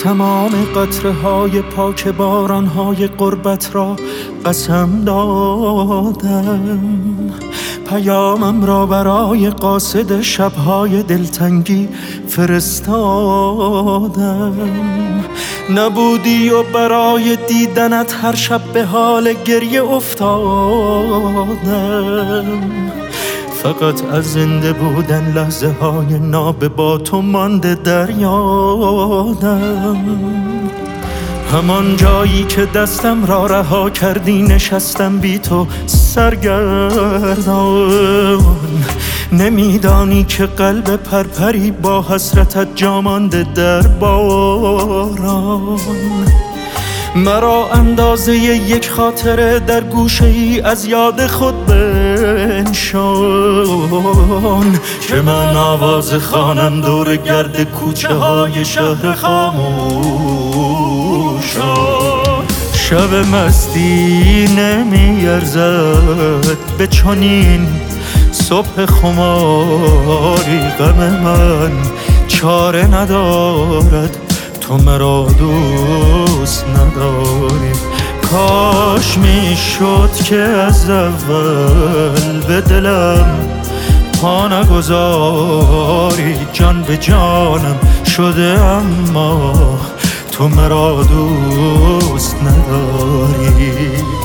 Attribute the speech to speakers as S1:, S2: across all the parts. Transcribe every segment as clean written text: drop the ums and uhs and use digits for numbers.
S1: تمام قطره‌های پاک باران‌های غربت را قسم دادم، پیامم را برای قاصد شب‌های دلتنگی فرستادم. نبودی و برای دیدنت هر شب به حال گریه افتادم. فقط از زنده بودن لحظه های ناب با تو مانده در یادم. همان جایی که دستم را رها کردی نشستم بی تو سرگردان. نمیدانی که قلب پرپری با حسرتت جا مانده در باران. مرا اندازه یک خاطره در گوشه ای از یاد خود بنشان که من آواز خوانم دور گرد کوچه های شهر خاموشان. شب مستی نمیارزد به چنین صبح خماری. غم من چاره ندارد تو مرا دوست نداری. کاش میشد که از اول به دلم پا نگذاری. جان به جانم شده اما تو مرا دوست نداری.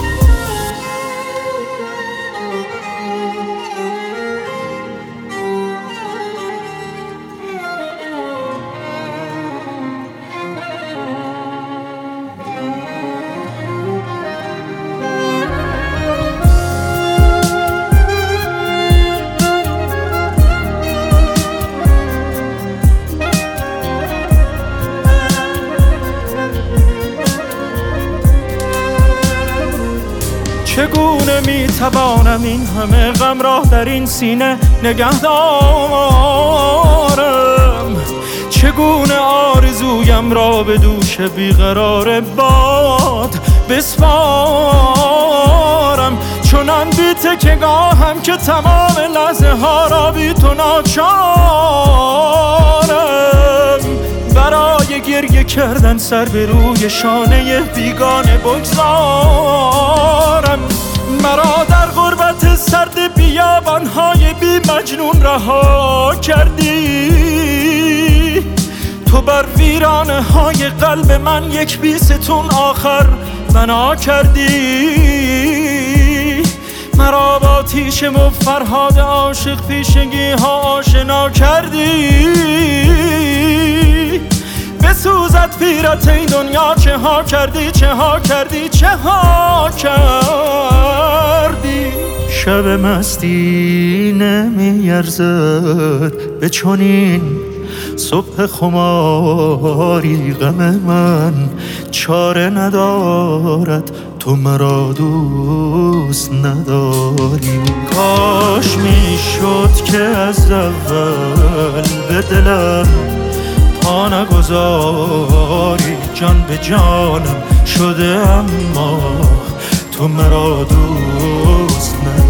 S1: چگونه میتوانم این همه غم را در این سینه نگه دارم؟ چگونه آرزویم را به دوش بیقرار باد بسپارم؟ چنان بی تکیه‌گاهم که تمام لحظه ها را بی تو ناچارم. برای گریه کردن سر به روی شانه بیگانه بگذارم. مرا در غربت سرد بیابان‌های بی مجنون رها کردی. تو بر ویرانه های قلب من یک بیستون آخر بنا کردی. مرا با تیشه و فرهاد عاشق پیشگی ها آشنا کردی. بسوزد پیرت این دنیا چه ها کردی، چه ها کردی، چه ها کردی. شب مستی نمیارزد به چنین صبح خماری. غم من چاره ندارد تو مرا دوست نداری. کاش میشد که از اول به دلم پا نگذاری. جان به جانم شده اما تو مرا دوست نداری.